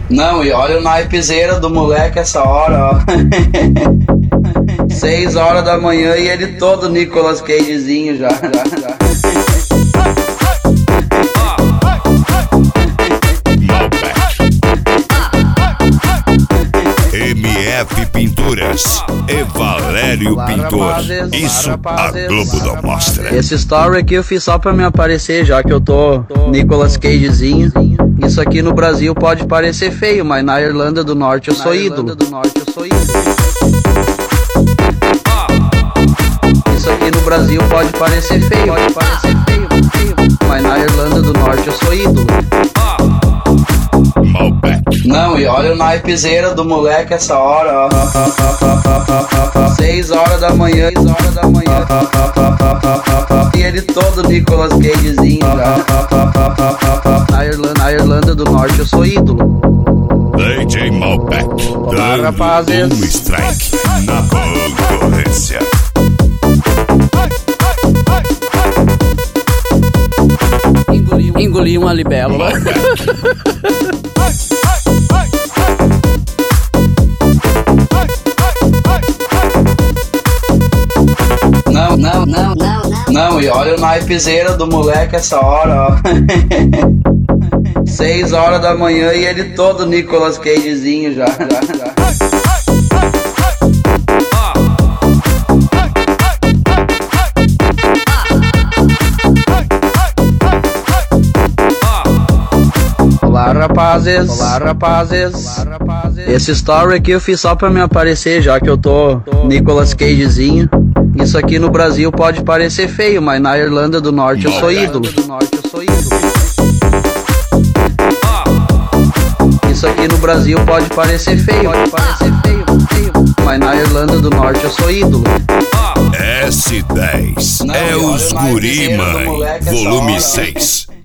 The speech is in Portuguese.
Não, e olha o naipezeira do moleque essa hora, ó. 6 horas da manhã e ele todo Nicolas Cagezinho já. MF Pinturas e Valério Pintor. Isso a Globo não mostra. Esse story aqui eu fiz só pra me aparecer, já que eu tô Nicolas Cagezinho. Isso aqui no Brasil pode parecer feio, mas na Irlanda do Norte eu sou ídolo. Isso aqui no Brasil pode parecer feio, mas na Irlanda do Norte eu sou ídolo. Não, e olha o naipezeira do moleque essa hora, ó. 6 horas da manhã, e ele todo Nicolas Cagezinho já. Na Irlanda do Norte eu sou ídolo. DJ Malbec dando strike na concorrência. Engoli uma libélula. Não, e olha o naipezeira do moleque essa hora, ó. 6 horas da manhã e ele todo Nicolas Cagezinho já. Olá rapazes. Esse story aqui eu fiz só pra me aparecer, já que eu tô Nicolas Cagezinho. Isso aqui no Brasil pode parecer feio, mas na Irlanda do Norte eu sou ídolo. Isso aqui no Brasil pode parecer feio, mas na Irlanda do Norte eu sou ídolo. S10 é os Guri Mãe, volume 6.